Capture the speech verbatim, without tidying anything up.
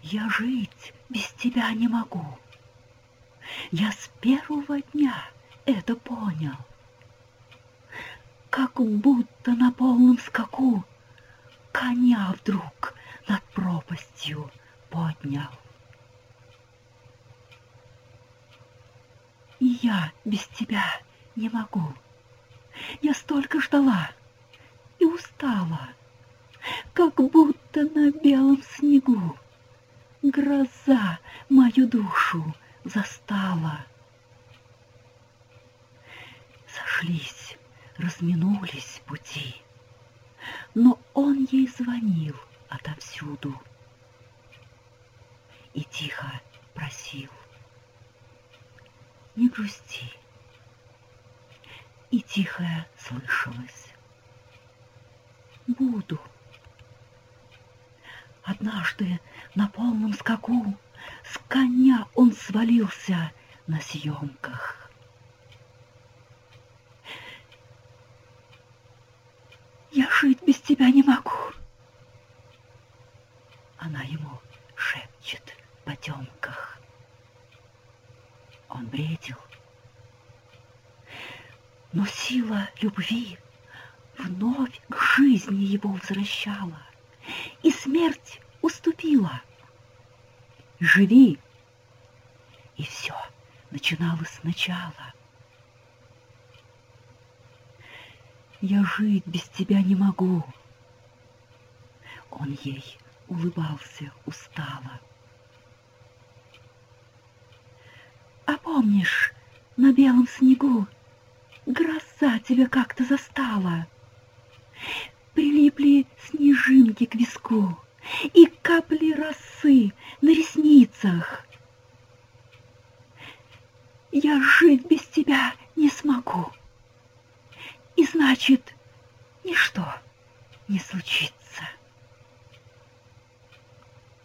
Я жить без тебя не могу. Я с первого дня это понял. Как будто на полном скаку коня вдруг над пропастью поднял. И я без тебя не могу. Я столько ждала и устала, как будто на белом снегу гроза мою душу застала. Сошлись, разминулись пути, но он ей звонил отовсюду и тихо просил: не грусти. И тихое слышалось: буду. Однажды на полном скаку с коня он свалился на съемках. Я жить без тебя не могу. Она ему шепчет в потемках. Он бредил. Но сила любви вновь к жизни его возвращала, и смерть уступила. Живи! И все начиналось сначала. Я жить без тебя не могу. Он ей улыбался устало. А помнишь, на белом снегу гроза тебя как-то застала? Прилипли снежинки к виску и капли росы на ресницах. Я жить без тебя не смогу, и значит, ничто не случится.